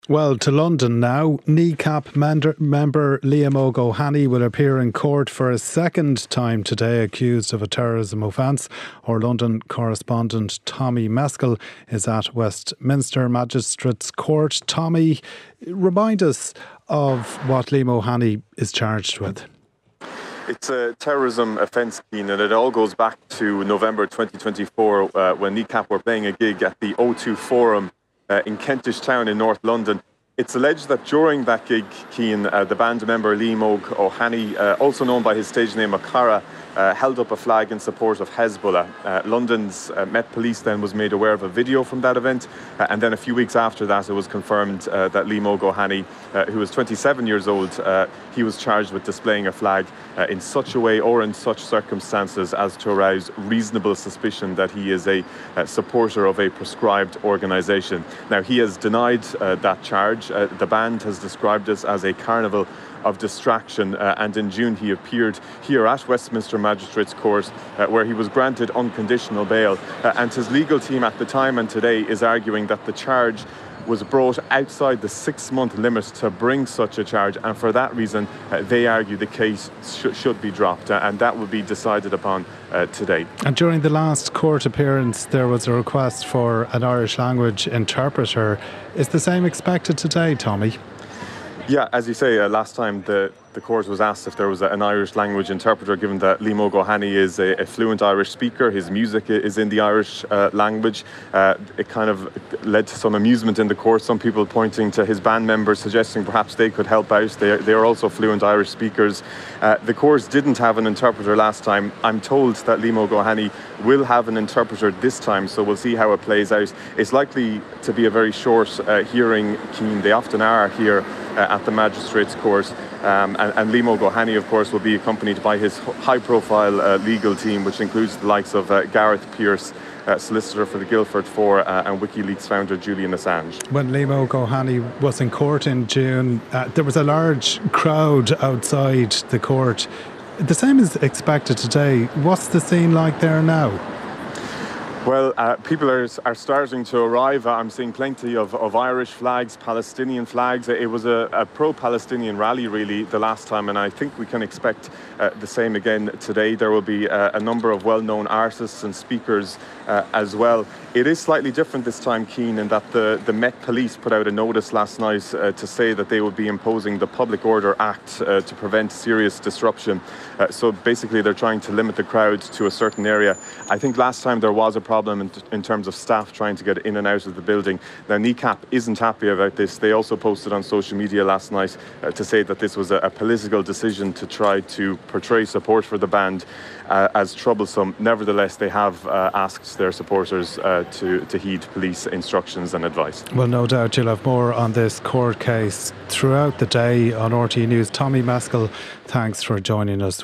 Well, to London now. NECAP member Liam O'Gohany will appear in court for a second time today, accused of a terrorism offence. Our London correspondent Tommy Meskell is at Westminster Magistrates Court. Tommy, remind us of what Liam O'Gohany is charged with. It's a terrorism offence, Cian, and it all goes back to November 2024 when NECAP were playing a gig at the O2 Forum in Kentish Town in North London. It's alleged that during that gig, Cian, the band member Liam O'Gohany, also known by his stage name Akara, held up a flag in support of Hezbollah. London's Met Police then was made aware of a video from that event, and then a few weeks after that it was confirmed that Liam O'Gohany, who was 27 years old, he was charged with displaying a flag in such a way or in such circumstances as to arouse reasonable suspicion that he is a supporter of a prescribed organisation. Now, he has denied that charge. The band has described this as a carnival of distraction, and in June he appeared here at Westminster Magistrates Court where he was granted unconditional bail, and his legal team at the time and today is arguing that the charge was brought outside the 6-month limit to bring such a charge, and for that reason they argue the case should be dropped, and that will be decided upon today. And during the last court appearance there was a request for an Irish language interpreter. Is the same expected today, Tommy? Yeah, as you say, last time the court was asked if there was an Irish language interpreter, given that Liam O'Gohany is a fluent Irish speaker. His music is in the Irish language. It kind of led to some amusement in the court, some people pointing to his band members, suggesting perhaps they could help out. They are also fluent Irish speakers. The court didn't have an interpreter last time. I'm told that Liam O'Gohany will have an interpreter this time, so we'll see how it plays out. It's likely to be a very short hearing, Cian. They often are here at the Magistrates Court. And Liam O'Gohany, of course, will be accompanied by his high-profile legal team, which includes the likes of Gareth Pearce, solicitor for the Guildford Four, and WikiLeaks founder Julian Assange. When Liam O'Gohany was in court in June, there was a large crowd outside the court. The same is expected today. What's the scene like there now? Well, people are starting to arrive. I'm seeing plenty of Irish flags, Palestinian flags. It was a pro-Palestinian rally, really, the last time, and I think we can expect the same again today. There will be a number of well-known artists and speakers as well. It is slightly different this time, Cian, in that the Met Police put out a notice last night to say that they would be imposing the Public Order Act to prevent serious disruption. So basically they're trying to limit the crowd to a certain area. I think last time there was a problem in terms of staff trying to get in and out of the building. Now, NECAP isn't happy about this. They also posted on social media last night to say that this was a political decision to try to portray support for the band as troublesome. Nevertheless, they have asked their supporters to heed police instructions and advice. Well, no doubt you'll have more on this court case throughout the day on RTÉ News. Tommy Meskell, thanks for joining us.